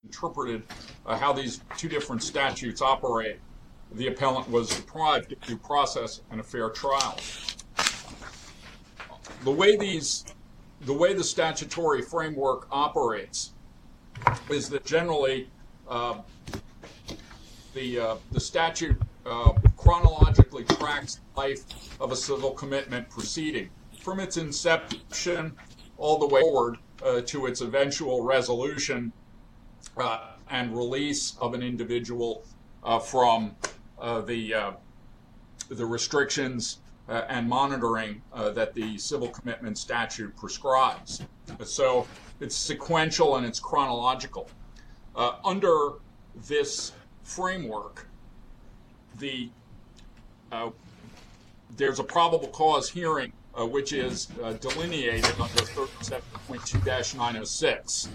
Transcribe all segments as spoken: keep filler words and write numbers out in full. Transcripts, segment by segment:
interpreted uh, how these two different statutes operate, the appellant was deprived of due process and a fair trial. The way these, the way the statutory framework operates is that generally uh, the uh, the statute uh, chronologically tracks the life of a civil commitment proceeding from its inception all the way forward uh, to its eventual resolution uh, and release of an individual uh, from uh, the uh, the restrictions uh, and monitoring uh, that the civil commitment statute prescribes. So it's sequential and it's chronological. Uh, under this framework, the uh, there's a probable cause hearing uh, which is uh, delineated under thirty-seven point two dash nine oh six.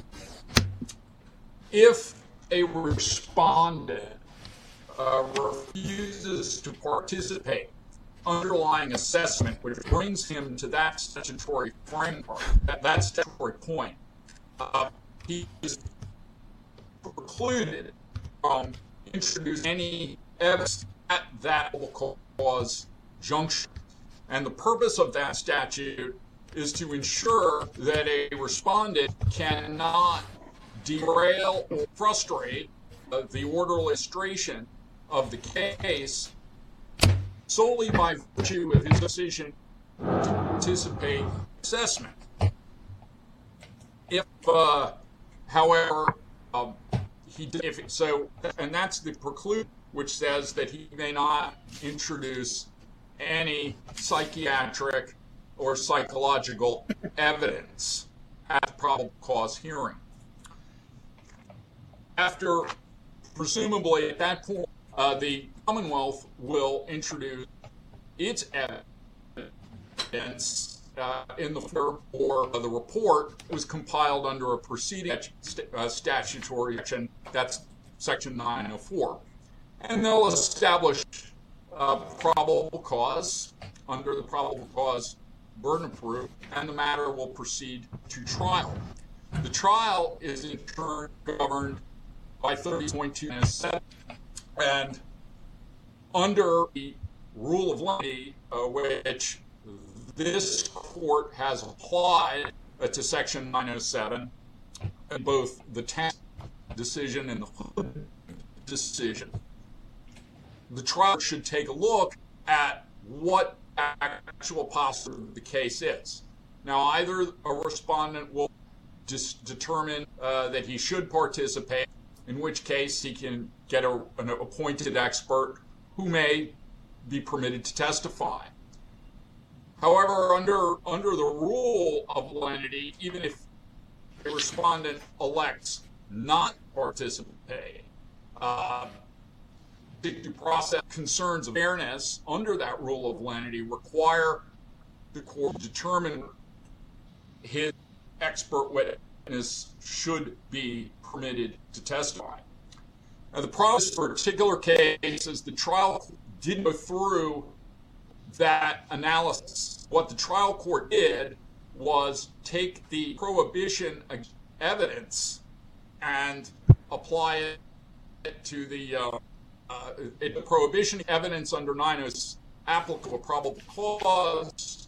If a respondent uh, refuses to participate underlying assessment which brings him to that statutory framework, that, that statutory point, uh, he is precluded from introducing any evidence at that probable cause junction. And the purpose of that statute is to ensure that a respondent cannot derail or frustrate uh, the orderly illustration of the case solely by virtue of his decision to participate in assessment. If, uh, however, um, he did, if so, and that's the preclude, which says that he may not introduce any psychiatric or psychological evidence at the probable cause hearing. After, presumably at that point, uh, the Commonwealth will introduce its evidence uh, in the form or the report was compiled under a preceding uh, statutory section, that's section nine oh four. And they'll establish uh, probable cause under the probable cause burden of proof, and the matter will proceed to trial. The trial is in turn governed by thirty point two dash seven, and under the rule of lenity, uh, which this court has applied uh, to section nine oh seven, in both the Taft decision and the Hood decision, the trial should take a look at what actual posture of the case is. Now, either a respondent will dis- determine uh, that he should participate, in which case he can get a, an appointed expert who may be permitted to testify. However, under, under the rule of lenity, even if a respondent elects not to participate, uh, due process concerns of fairness under that rule of lenity require the court to determine his expert witness should be permitted to testify. Now, the problem in this particular case is the trial didn't go through that analysis. What the trial court did was take the prohibition evidence and apply it to the uh, uh, it, the prohibition evidence under nine oh is applicable probable cause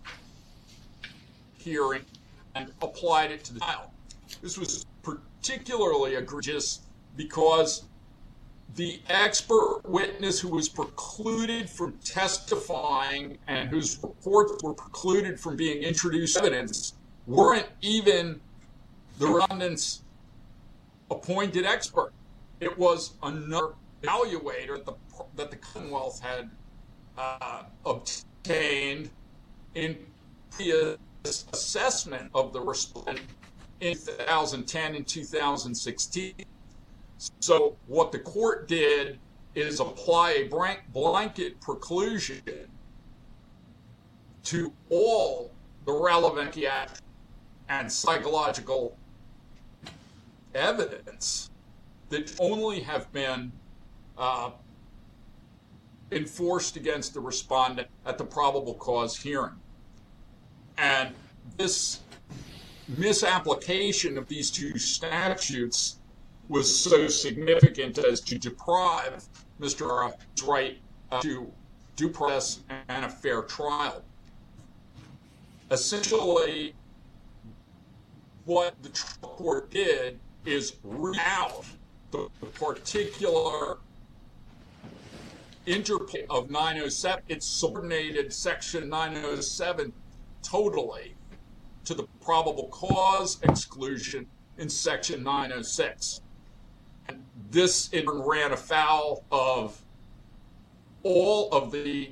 hearing and applied it to the trial. This was particularly egregious because the expert witness who was precluded from testifying and whose reports were precluded from being introduced evidence weren't even the respondent's appointed expert. It was another evaluator that the, that the Commonwealth had uh, obtained in the assessment of the respondent in two thousand ten and two thousand sixteen. So what the court did is apply a blanket preclusion to all the relevant psychiatric and psychological evidence that only have been uh, enforced against the respondent at the probable cause hearing. And this misapplication of these two statutes was so significant as to deprive Mister Ferrara's right uh, to due process and a fair trial. Essentially, what the trial court did is root out the particular interplay of nine oh seven. It subordinated Section nine oh seven totally to the probable cause exclusion in Section nine oh six. And this in turn ran afoul of all of the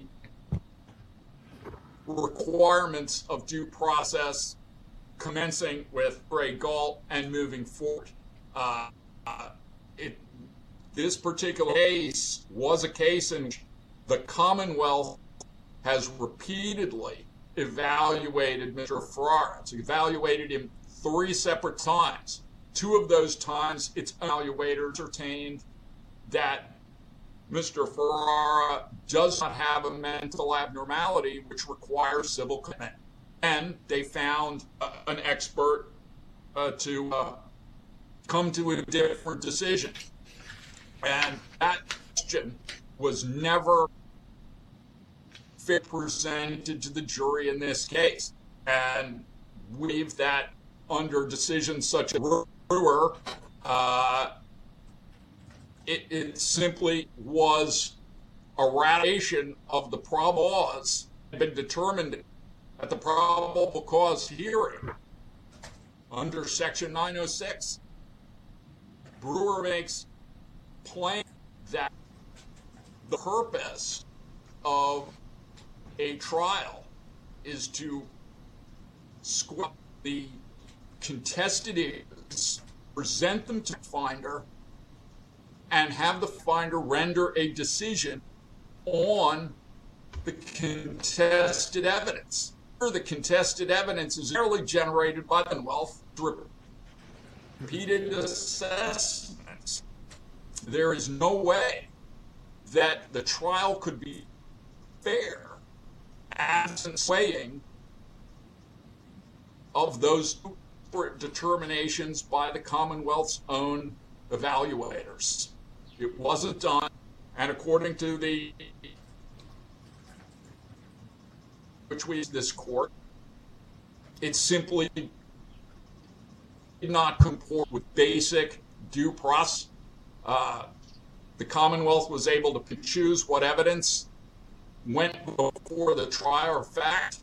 requirements of due process, commencing with Ray Galt and moving forward. Uh, uh, it, this particular case was a case in which the Commonwealth has repeatedly evaluated Mister Ferrara. It's evaluated him three separate times. Two of those times, its evaluators ascertained that Mister Ferrara does not have a mental abnormality which requires civil commitment. And they found uh, an expert uh, to uh, come to a different decision. And that question was never fair presented to the jury in this case. And we believe that under decisions such as Brewer, uh, it, it simply was a ratification of the probable cause that had been determined at the probable cause hearing under Section nine oh six. Brewer makes plain that the purpose of a trial is to squash the contested issues, present them to the finder, and have the finder render a decision on the contested evidence. The contested evidence is generally generated by the Commonwealth through repeated assessments. There is no way that the trial could be fair absent swaying of those determinations by the Commonwealth's own evaluators. It wasn't done, and according to the which we this court, it simply did not comport with basic due process. Uh, the Commonwealth was able to choose what evidence went before the trial or fact,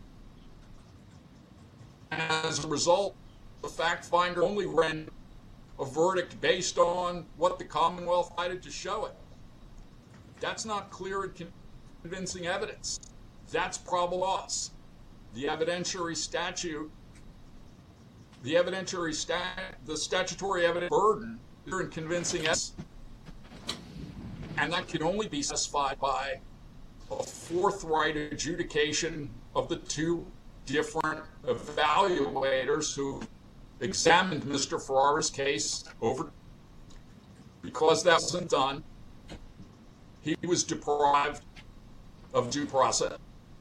and as a result, the fact finder only rendered a verdict based on what the Commonwealth decided to show it. That's not clear and convincing evidence. That's probable cause. The evidentiary statute, the evidentiary stat, the statutory evidence burden is clear and convincing evidence, and that can only be satisfied by a forthright adjudication of the two different evaluators who examined Mister Ferrara's case over. Because that wasn't done, he was deprived of due process.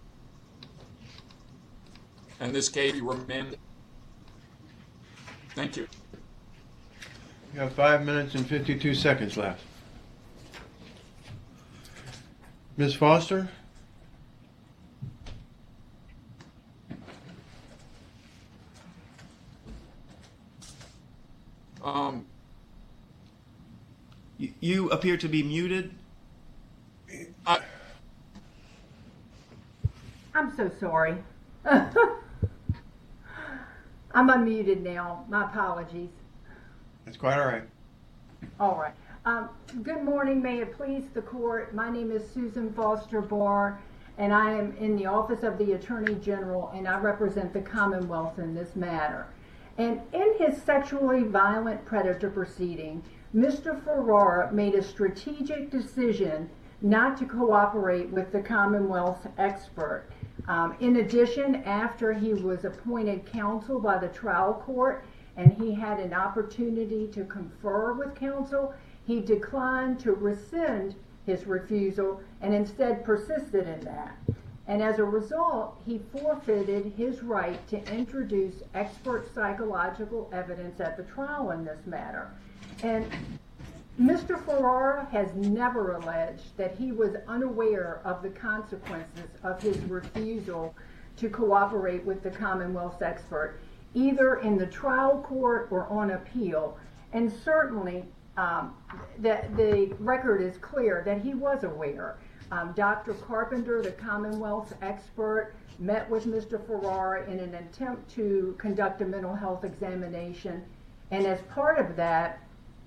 And this case he remanded. Thank you. You have five minutes and fifty-two seconds left. Miz Foster? Um, you, you appear to be muted. I, I'm so sorry. I'm unmuted now. My apologies. That's quite all right. All right. Um, good morning. May it please the court. My name is Susan Foster Barr, and I am in the Office of the Attorney General, and I represent the Commonwealth in this matter. And in his sexually violent predator proceeding, Mister Ferrara made a strategic decision not to cooperate with the Commonwealth's expert. Um, in addition, after he was appointed counsel by the trial court and he had an opportunity to confer with counsel, he declined to rescind his refusal and instead persisted in that. And as a result, he forfeited his right to introduce expert psychological evidence at the trial in this matter. And Mister Ferrara has never alleged that he was unaware of the consequences of his refusal to cooperate with the Commonwealth's expert, either in the trial court or on appeal. And certainly, um, the, the record is clear that he was aware. Um, Doctor Carpenter, the Commonwealth's expert, met with Mister Ferrara in an attempt to conduct a mental health examination. And as part of that,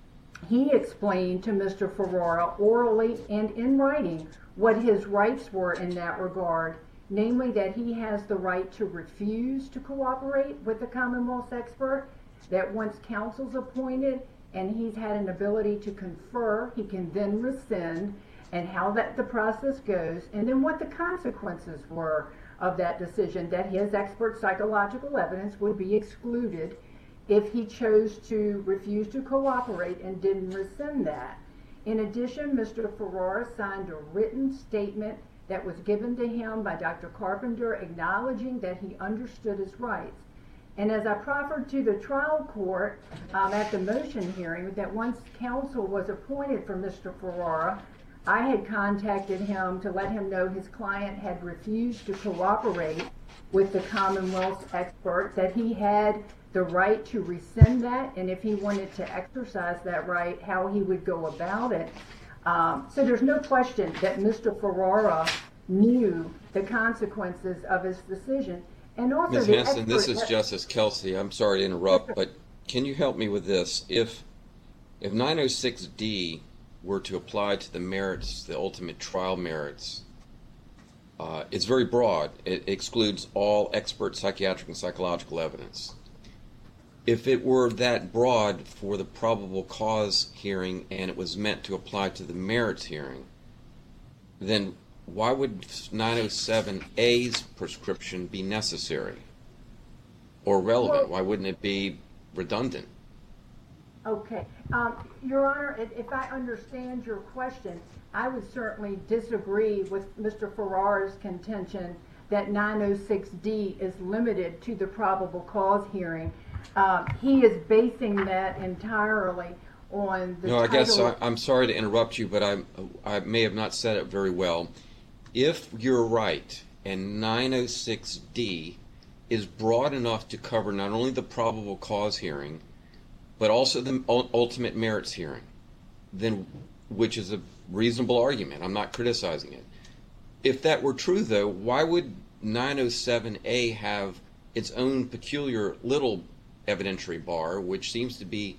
he explained to Mister Ferrara orally and in writing what his rights were in that regard, namely that he has the right to refuse to cooperate with the Commonwealth's expert, that once counsel's appointed and he's had an ability to confer, he can then rescind, and how that the process goes, and then what the consequences were of that decision, that his expert psychological evidence would be excluded if he chose to refuse to cooperate and didn't rescind that. In addition, Mister Ferrara signed a written statement that was given to him by Doctor Carpenter acknowledging that he understood his rights. And as I proffered to the trial court um, at the motion hearing, that once counsel was appointed for Mister Ferrara, I had contacted him to let him know his client had refused to cooperate with the Commonwealth's expert, that he had the right to rescind that, and if he wanted to exercise that right, how he would go about it. Um, so there's no question that Mister Ferrara knew the consequences of his decision. And also Miz the Hanson, this is expert- Justice Kelsey. I'm sorry to interrupt, but can you help me with this? If if nine oh six D were to apply to the merits, the ultimate trial merits, uh, it's very broad. It excludes all expert psychiatric and psychological evidence. If it were that broad for the probable cause hearing and it was meant to apply to the merits hearing, then why would nine oh seven A's prescription be necessary or relevant? Well, why wouldn't it be redundant? Okay. Um, Your Honor, if, if I understand your question, I would certainly disagree with Mister Ferrara's contention that nine oh six D is limited to the probable cause hearing. Um, he is basing that entirely on the No, I guess title- I, I'm sorry to interrupt you, but I, I may have not said it very well. If you're right, and nine oh six D is broad enough to cover not only the probable cause hearing, but also the ultimate merits hearing, then, which is a reasonable argument. I'm not criticizing it. If that were true, though, why would nine oh seven A have its own peculiar little evidentiary bar, which seems to be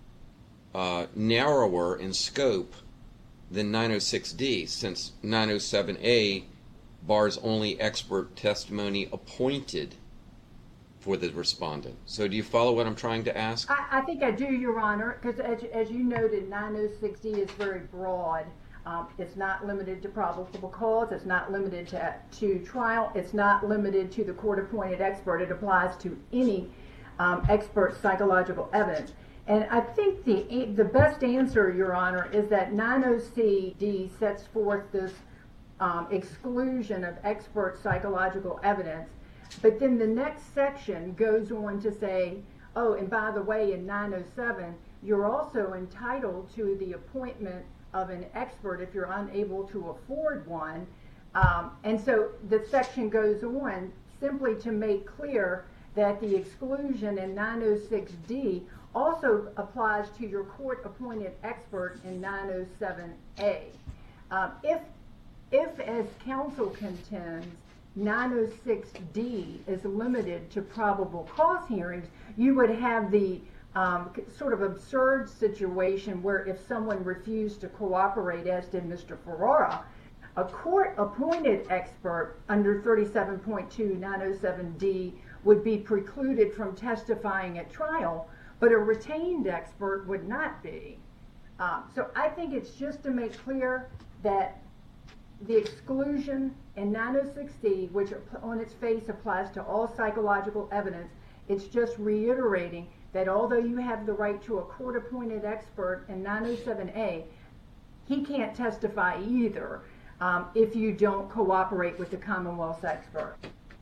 uh, narrower in scope than nine oh six D, since nine oh seven A bars only expert testimony appointed for the respondent? So do you follow what I'm trying to ask? I, I think I do, Your Honor, because as, as you noted, nine oh six D is very broad. Um, it's not limited to probable cause. It's not limited to, to trial. It's not limited to the court-appointed expert. It applies to any um, expert psychological evidence. And I think the the best answer, Your Honor, is that nine oh six D sets forth this um, exclusion of expert psychological evidence. But then the next section goes on to say, oh, and by the way, in nine oh seven, you're also entitled to the appointment of an expert if you're unable to afford one. Um, and so the section goes on simply to make clear that the exclusion in nine oh six D also applies to your court-appointed expert in nine oh seven A. Um, if, if, as counsel contends, nine oh six D is limited to probable cause hearings, you would have the um, sort of absurd situation where if someone refused to cooperate, as did Mister Ferrara, a court-appointed expert under thirty-seven point two nine oh seven D would be precluded from testifying at trial, but a retained expert would not be. Um, so I think it's just to make clear that the exclusion in nine oh six D, which on its face applies to all psychological evidence, it's just reiterating that although you have the right to a court-appointed expert in nine oh seven A, he can't testify either. um, if you don't cooperate with the Commonwealth's expert.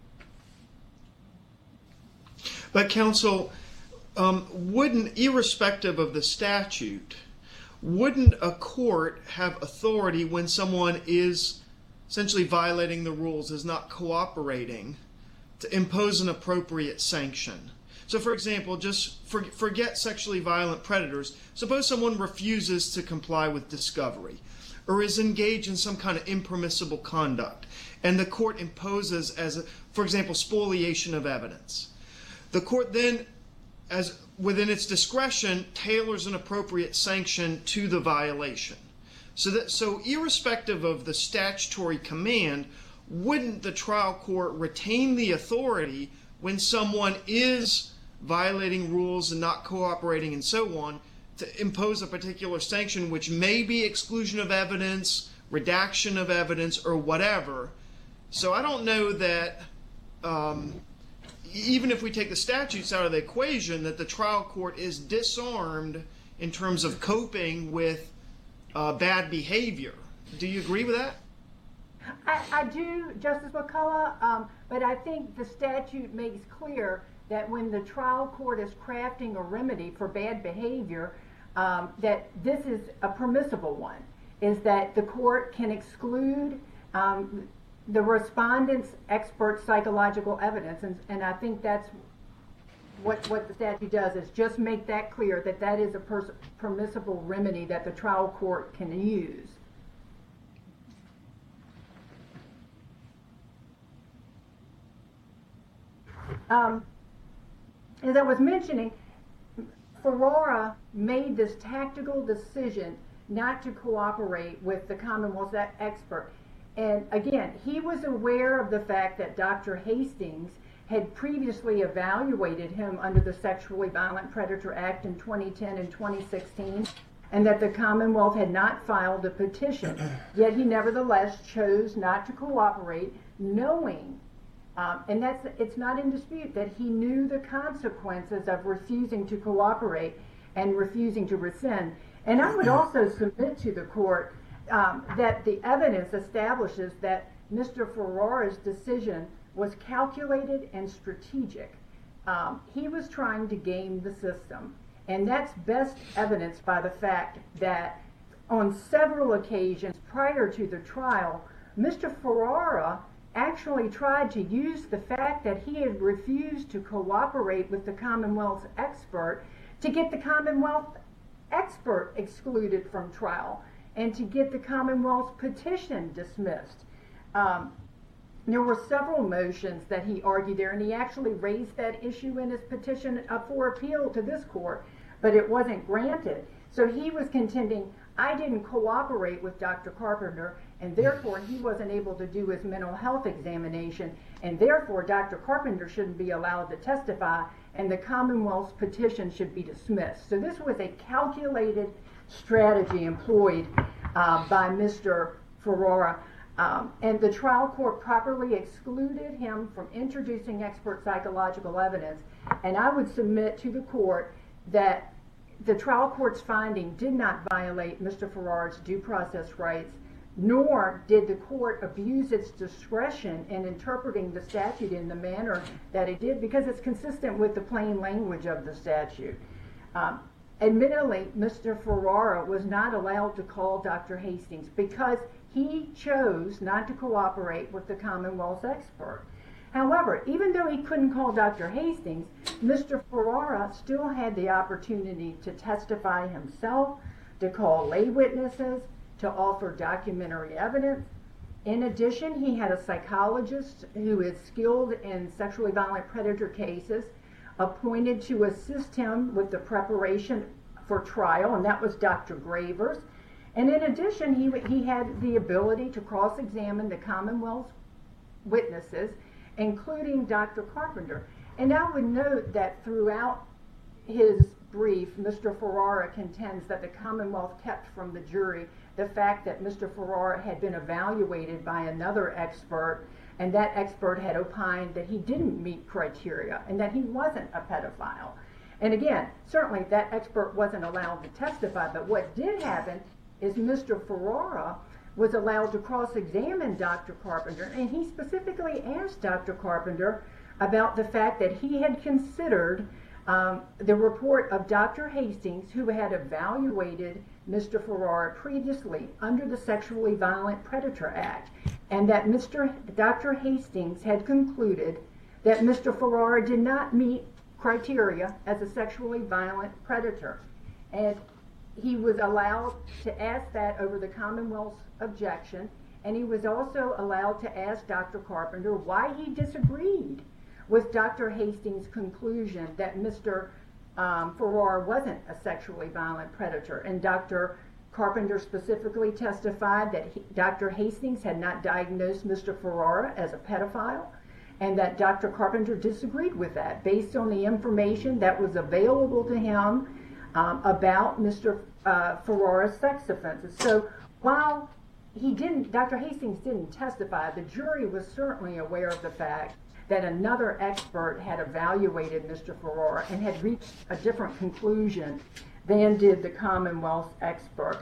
But counsel, um, wouldn't, irrespective of the statute, wouldn't a court have authority when someone is essentially violating the rules, is not cooperating, to impose an appropriate sanction? So for example, just for, forget sexually violent predators. Suppose someone refuses to comply with discovery or is engaged in some kind of impermissible conduct, and the court imposes, as a, for example, spoliation of evidence. The court then, as within its discretion, tailors an appropriate sanction to the violation. So that, so irrespective of the statutory command, wouldn't the trial court retain the authority when someone is violating rules and not cooperating and so on, to impose a particular sanction, which may be exclusion of evidence, redaction of evidence, or whatever? So I don't know that, um, even if we take the statutes out of the equation, that the trial court is disarmed in terms of coping with uh, bad behavior. Do you agree with that? I, I do, Justice McCullough, um, but I think the statute makes clear that when the trial court is crafting a remedy for bad behavior, um, that this is a permissible one, is that the court can exclude um, the respondent's expert psychological evidence, and, and I think that's what, what the statute does, is just make that clear that that is a pers- permissible remedy that the trial court can use. Um, as I was mentioning, Ferrara made this tactical decision not to cooperate with the Commonwealth's expert. And again, he was aware of the fact that Doctor Hastings had previously evaluated him under the Sexually Violent Predator Act in twenty ten and twenty sixteen, and that the Commonwealth had not filed a petition. Yet he nevertheless chose not to cooperate, knowing, um, and that's, it's not in dispute, that he knew the consequences of refusing to cooperate and refusing to rescind. And I would also submit to the court Um, that the evidence establishes that Mister Ferrara's decision was calculated and strategic. Um, he was trying to game the system, and that's best evidenced by the fact that on several occasions prior to the trial, Mister Ferrara actually tried to use the fact that he had refused to cooperate with the Commonwealth's expert to get the Commonwealth expert excluded from trial, and to get the Commonwealth's petition dismissed. Um, there were several motions that he argued there, and he actually raised that issue in his petition uh, for appeal to this court, but it wasn't granted. So he was contending, I didn't cooperate with Doctor Carpenter, and therefore he wasn't able to do his mental health examination, and therefore Doctor Carpenter shouldn't be allowed to testify, and the Commonwealth's petition should be dismissed. So this was a calculated strategy employed uh, by Mister Ferrara, um, and the trial court properly excluded him from introducing expert psychological evidence. And I would submit to the court that the trial court's finding did not violate Mister Ferrara's due process rights, nor did the court abuse its discretion in interpreting the statute in the manner that it did, because it's consistent with the plain language of the statute. Um, Admittedly, Mister Ferrara was not allowed to call Doctor Hastings because he chose not to cooperate with the Commonwealth's expert. However, even though he couldn't call Doctor Hastings, Mister Ferrara still had the opportunity to testify himself, to call lay witnesses, to offer documentary evidence. In addition, he had a psychologist who is skilled in sexually violent predator cases appointed to assist him with the preparation for trial, and that was Doctor Gravers. And in addition, he, he had the ability to cross-examine the Commonwealth's witnesses, including Doctor Carpenter. And I would note that throughout his brief, Mister Ferrara contends that the Commonwealth kept from the jury the fact that Mister Ferrara had been evaluated by another expert, and that expert had opined that he didn't meet criteria and that he wasn't a pedophile. And again, certainly that expert wasn't allowed to testify, but what did happen is Mister Ferrara was allowed to cross-examine Doctor Carpenter, and he specifically asked Doctor Carpenter about the fact that he had considered um, the report of Doctor Hastings, who had evaluated Mister Ferrara previously under the Sexually Violent Predator Act, and that Mister Doctor Hastings had concluded that Mister Ferrara did not meet criteria as a sexually violent predator. And he was allowed to ask that over the Commonwealth's objection, and he was also allowed to ask Doctor Carpenter why he disagreed with Doctor Hastings' conclusion that Mister Um, Ferrara wasn't a sexually violent predator. And Doctor Carpenter specifically testified that he, Doctor Hastings had not diagnosed Mister Ferrara as a pedophile, and that Doctor Carpenter disagreed with that based on the information that was available to him um, about Mister Uh, Ferrara's sex offenses. So while he didn't, Doctor Hastings didn't testify, the jury was certainly aware of the fact that another expert had evaluated Mister Ferrara and had reached a different conclusion than did the Commonwealth's expert.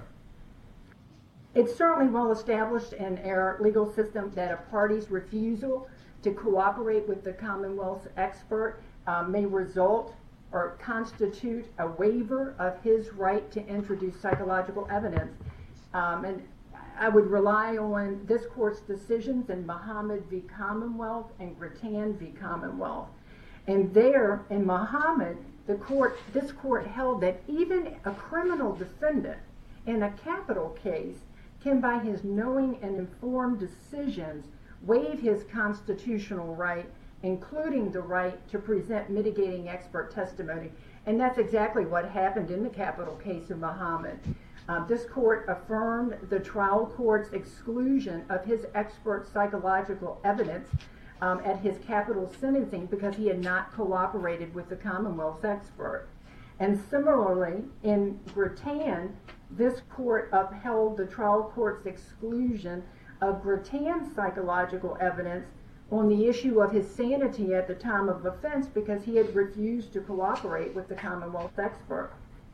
It's certainly well established in our legal system that a party's refusal to cooperate with the Commonwealth's expert uh, may result or constitute a waiver of his right to introduce psychological evidence. Um, and I would rely on this court's decisions in Muhammad v. Commonwealth and Grattan v. Commonwealth. And there, in Muhammad, the court, this court held that even a criminal defendant in a capital case can, by his knowing and informed decisions, waive his constitutional right, including the right to present mitigating expert testimony. And that's exactly what happened in the capital case of Muhammad. Uh, this court affirmed the trial court's exclusion of his expert psychological evidence um, at his capital sentencing because he had not cooperated with the Commonwealth's expert. And similarly, in Grattan, this court upheld the trial court's exclusion of Grattan's psychological evidence on the issue of his sanity at the time of offense because he had refused to cooperate with the Commonwealth's expert.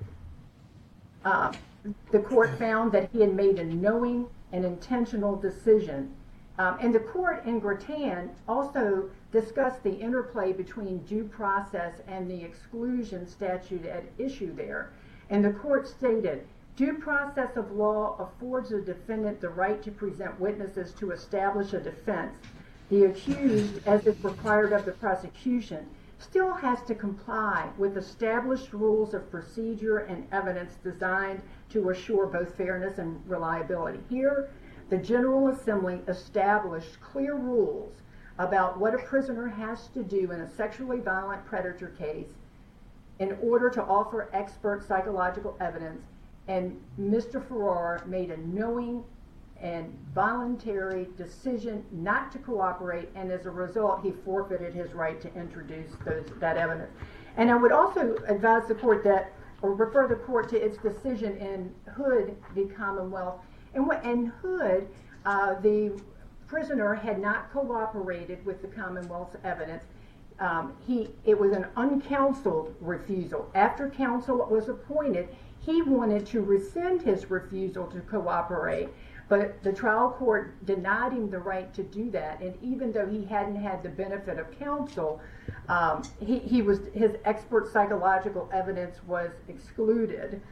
Uh, the court found that he had made a knowing and intentional decision. Um, and the court in Grattan also discussed the interplay between due process and the exclusion statute at issue there. And the court stated, due process of law affords a defendant the right to present witnesses to establish a defense. The accused, as is required of the prosecution, still has to comply with established rules of procedure and evidence designed to assure both fairness and reliability. Here, the General Assembly established clear rules about what a prisoner has to do in a sexually violent predator case in order to offer expert psychological evidence, and Mister Ferrara made a knowing and voluntary decision not to cooperate, and as a result, he forfeited his right to introduce those, that evidence. And I would also advise the court that, or refer the court to its decision in Hood v. Commonwealth. And in Hood, uh, the prisoner had not cooperated with the Commonwealth's evidence. Um, he, it was an uncounseled refusal. After counsel was appointed, he wanted to rescind his refusal to cooperate. But the trial court denied him the right to do that, and even though he hadn't had the benefit of counsel, um, he, he was his expert psychological evidence was excluded.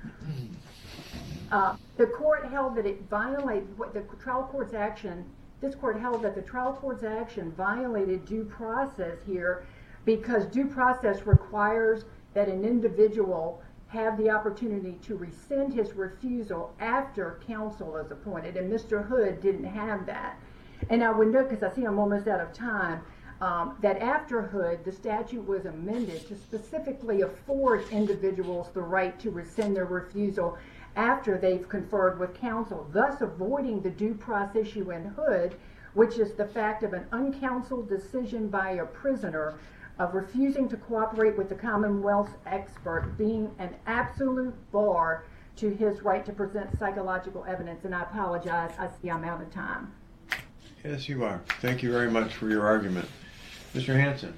Uh, the court held that it violated the trial court's action. This court held that the trial court's action violated due process here, because due process requires that an individual have the opportunity to rescind his refusal after counsel is appointed, and Mister Hood didn't have that. And I would note, because I see I'm almost out of time, um, that after Hood, the statute was amended to specifically afford individuals the right to rescind their refusal after they've conferred with counsel, thus avoiding the due process issue in Hood, which is the fact of an uncounseled decision by a prisoner of refusing to cooperate with the Commonwealth's expert being an absolute bar to his right to present psychological evidence. And I apologize, I see I'm out of time. Yes, you are. Thank you very much for your argument. Mister Hanson.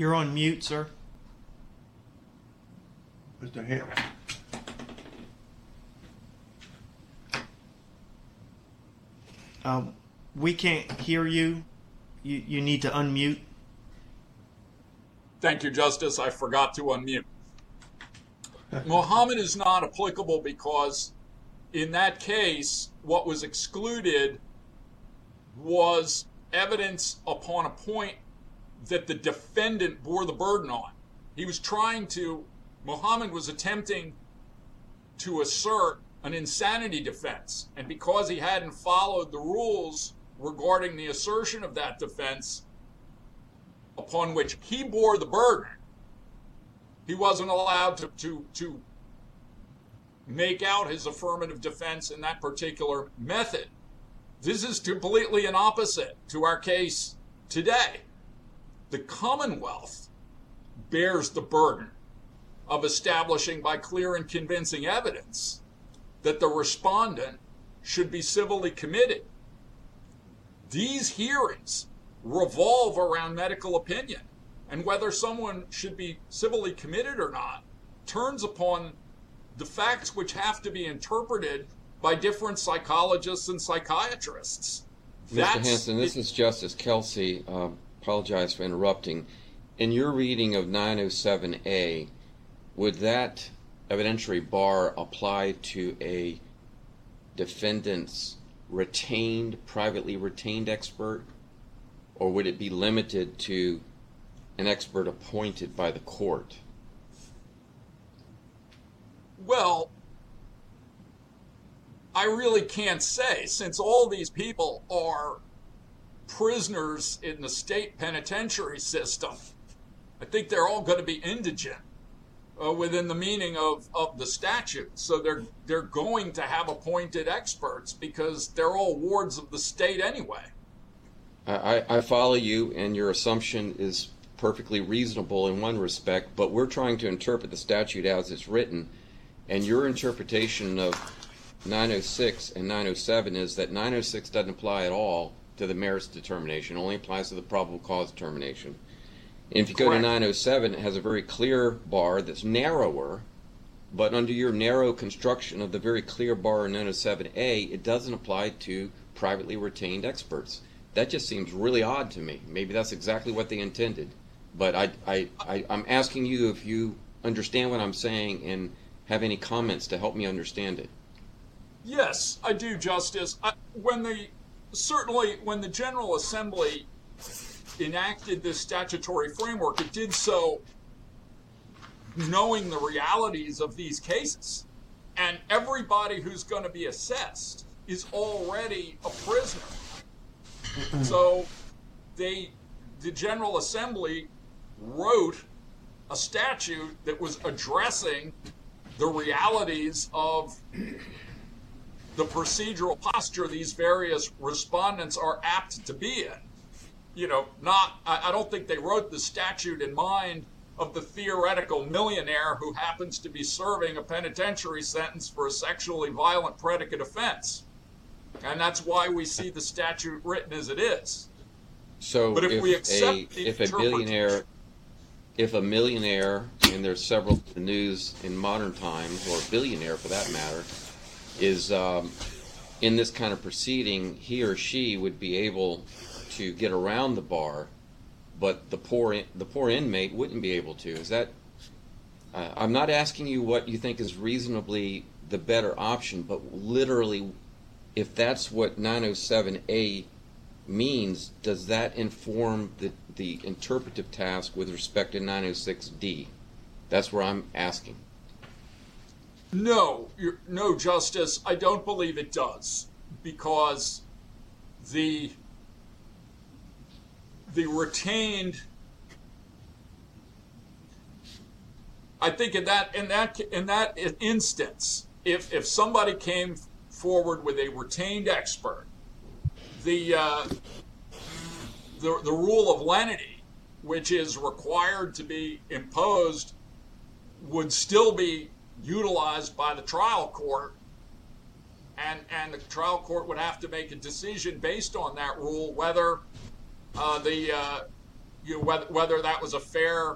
You're on mute, sir. Mister Ham. Um, we can't hear you. You you need to unmute. Thank you, Justice. I forgot to unmute. Muhammad is not applicable because in that case, what was excluded was evidence upon a point that the defendant bore the burden on. He was trying to, Muhammad was attempting to assert an insanity defense. And because he hadn't followed the rules regarding the assertion of that defense, upon which he bore the burden, he wasn't allowed to, to, to make out his affirmative defense in that particular method. This is completely an opposite to our case today. The Commonwealth bears the burden of establishing by clear and convincing evidence that the respondent should be civilly committed. These hearings revolve around medical opinion, and whether someone should be civilly committed or not turns upon the facts which have to be interpreted by different psychologists and psychiatrists. Mister Hanson, this is Justice Kelsey. Uh, apologize for interrupting. In your reading of nine oh seven A, would that evidentiary bar apply to a defendant's retained, privately retained expert, or would it be limited to an expert appointed by the court? Well, I really can't say, since all these people are prisoners in the state penitentiary system. I think they're all going to be indigent uh, within the meaning of, of the statute. So they're they're going to have appointed experts because they're all wards of the state anyway. I, I follow you, and your assumption is perfectly reasonable in one respect, but we're trying to interpret the statute as it's written, and your interpretation of nine oh six and nine oh seven is that nine oh six doesn't apply at all to the merits determination, only applies to the probable cause determination. And if you go Correct. to nine oh seven, it has a very clear bar that's narrower, but under your narrow construction of the very clear bar in nine oh seven A, it doesn't apply to privately retained experts. That just seems really odd to me. Maybe that's exactly what they intended. But I, I, I, I'm asking you if you understand what I'm saying and have any comments to help me understand it. Yes, I do, Justice. I, when the certainly when the General Assembly enacted this statutory framework, it did so knowing the realities of these cases. And everybody who's going to be assessed is already a prisoner. So they, the General Assembly wrote a statute that was addressing the realities of the procedural posture these various respondents are apt to be in. You know, not, I, I don't think they wrote the statute in mind of the theoretical millionaire who happens to be serving a penitentiary sentence for a sexually violent predicate offense. And that's why we see the statute written as it is. So But if if, we accept a, the if a billionaire, if a millionaire, and there's several in the news in modern times, or a billionaire for that matter, is um, in this kind of proceeding, he or she would be able to get around the bar, but the poor in, the poor inmate wouldn't be able to. Is that? Uh, I'm not asking you what you think is reasonably the better option, but literally, if that's what nine oh seven A means, does that inform the the interpretive task with respect to nine oh six D? That's where I'm asking. No, you're, no, Justice, I don't believe it does, because the the retained, I think in that in that in that instance, if if somebody came forward with a retained expert, the uh, the the rule of lenity, which is required to be imposed, would still be utilized by the trial court, and and the trial court would have to make a decision based on that rule whether uh, the uh, you know, whether, whether that was a fair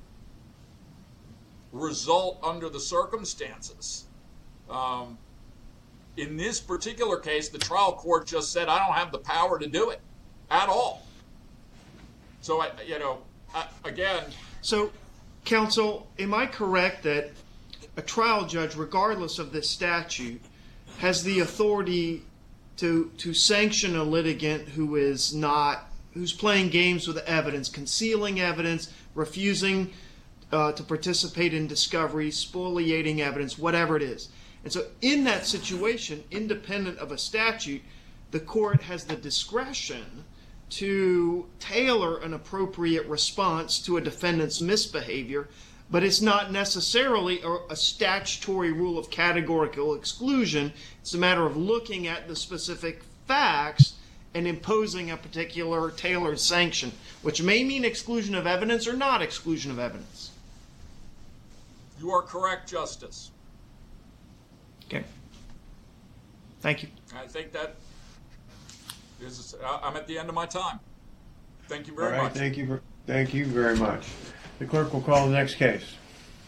result under the circumstances. Um, in this particular case, the trial court just said, I don't have the power to do it at all. So, I, you know, I, again. So, counsel, am I correct that a trial judge, regardless of this statute, has the authority to to sanction a litigant who is not, who's playing games with evidence, concealing evidence, refusing uh, to participate in discovery, spoliating evidence, whatever it is? And so in that situation, independent of a statute, the court has the discretion to tailor an appropriate response to a defendant's misbehavior, but it's not necessarily a, a statutory rule of categorical exclusion. It's a matter of looking at the specific facts and imposing a particular tailored sanction, which may mean exclusion of evidence or not exclusion of evidence. You are correct, Justice. Okay. Thank you. I think that is, I'm at the end of my time. Thank you very All right, much. thank you, thank you very much. The clerk will call the next case.